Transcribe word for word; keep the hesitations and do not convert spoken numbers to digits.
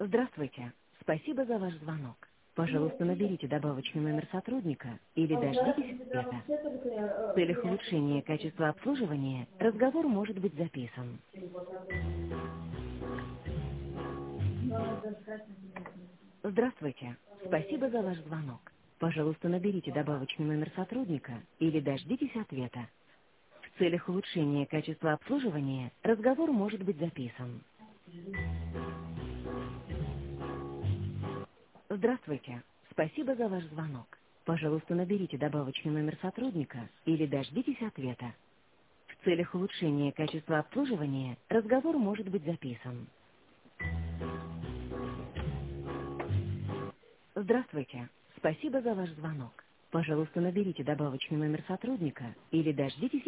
Здравствуйте. Спасибо за ваш звонок. Пожалуйста, наберите добавочный номер сотрудника или дождитесь ответа. В целях улучшения качества обслуживания разговор может быть записан. Здравствуйте. Спасибо за ваш звонок. Пожалуйста, наберите добавочный номер сотрудника или дождитесь ответа. В целях улучшения качества обслуживания разговор может быть записан. Здравствуйте. Спасибо за ваш звонок. Пожалуйста, наберите добавочный номер сотрудника или дождитесь ответа. В целях улучшения качества обслуживания разговор может быть записан. Здравствуйте. Спасибо за ваш звонок. Пожалуйста, наберите добавочный номер сотрудника или дождитесь